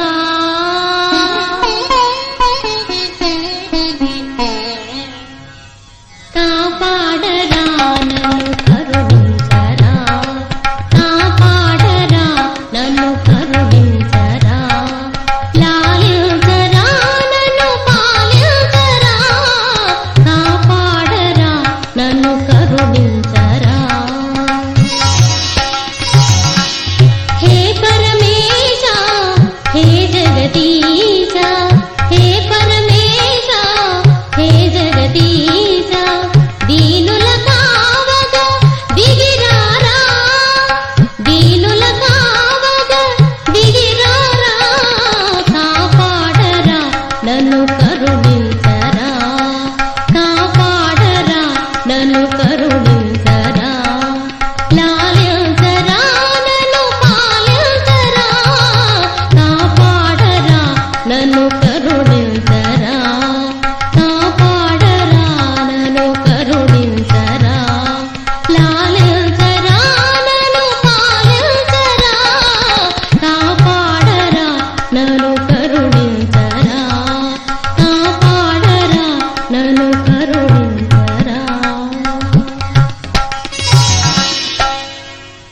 కాపాడరా నన్ను కరుణించరా, కాపాడరా నన్ను కరుణించరా, లాలించరా నన్ను పాలించరా, కాపాడరా నన్ను కరుణించరా. హే పరమేశ హే జగదీశ, హే పరమేశ హే జగదీశ, దీనుల కావగా దిగిరారా, దీనుల కావగా దిగిరారా, కాపాడరా నన్ను కరుణించరా, కాపాడరా నన్ను కరుణించరా, లాలించరా నన్ను పాలించరా, కాపాడరా నన్ను కరుణించరా, కాపాడరా నన్ను కరుణించరా, లాలించరా నన్ను పాలించరా, కాపాడరా నన్ను కరుణించరా.